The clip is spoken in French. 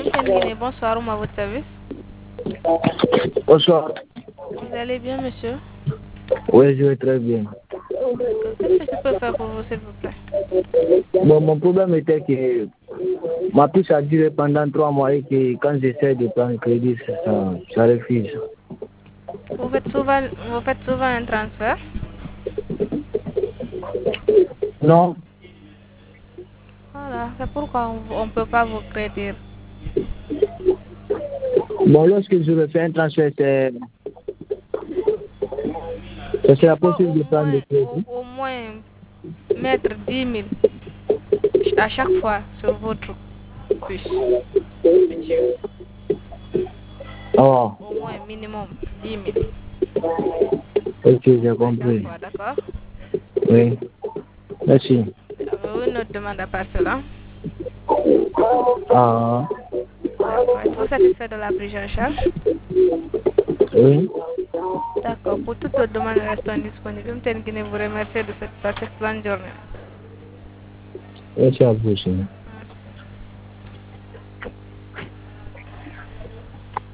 Guinée, bonsoir, à votre service. Bonsoir. Vous allez bien, monsieur? Oui, je vais très bien. Qu'est-ce que je peux faire pour vous, s'il vous plaît? Bon, mon problème était que ma puce a duré pendant 3 mois et que quand j'essaie de prendre crédit, ça refuse. Vous faites souvent un transfert? Non. Voilà, c'est pourquoi on ne peut pas vous créditer. Bon, lorsque je veux faire un transfert, ça sera possible de prendre le crédit. Au moins mettre 10 000 à chaque fois sur votre puce. Oh. Au moins minimum 10 000. Ok, j'ai compris. D'accord? Oui. Merci. Avez-vous une autre demande à part cela? Ah. Êtes-vous satisfait de la prise en charge? Oui. D'accord. Pour toute autre demande, restons disponibles. Je vous remercie de cette excellente journée. Merci à vous aussi.